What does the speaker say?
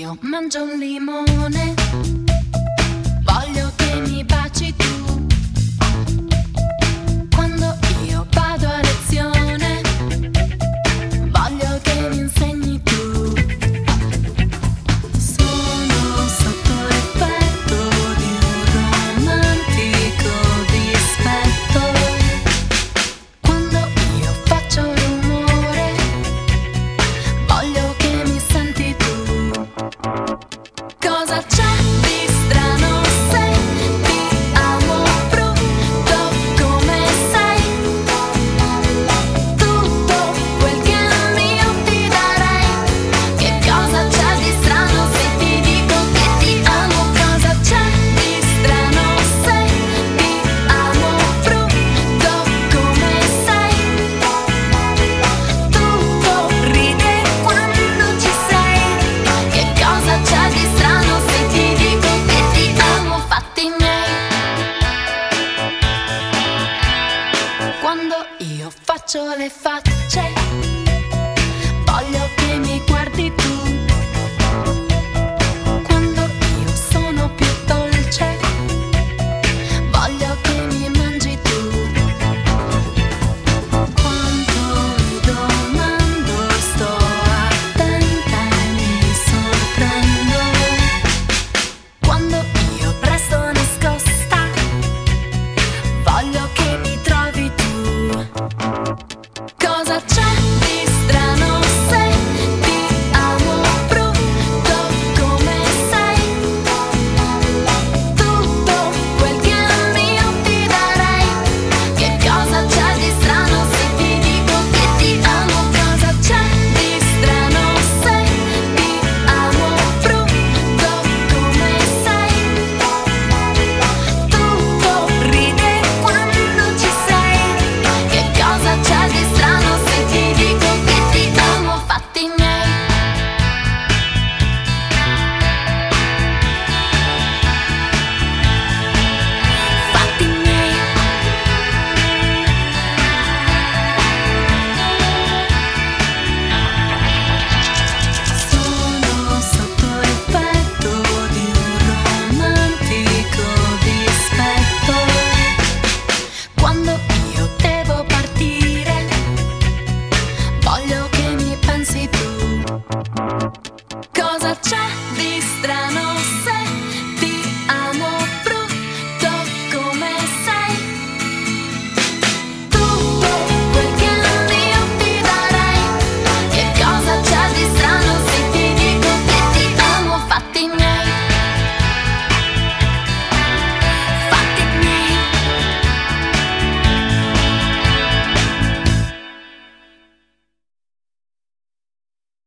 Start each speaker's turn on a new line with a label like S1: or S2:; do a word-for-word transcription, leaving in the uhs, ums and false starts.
S1: io mangio un limone, voglio che mi baci tu. Quando io vado a lezione, voglio che mi insegni tu. Sono sotto l'effetto di un romantico dispetto. Quando io faccio rumore, voglio che mi senti tu. Cosa c'è di strano se ti amo brutto come sei? Tutto quel che è mio ti darei. Che cosa c'è di strano se ti dico che ti amo? Cosa c'è di strano se ti amo brutto come sei? Tutto ride quando ci sei. Che cosa c'è di strano se ti dico che ti amo? Fatti miei. Quando io faccio le facce,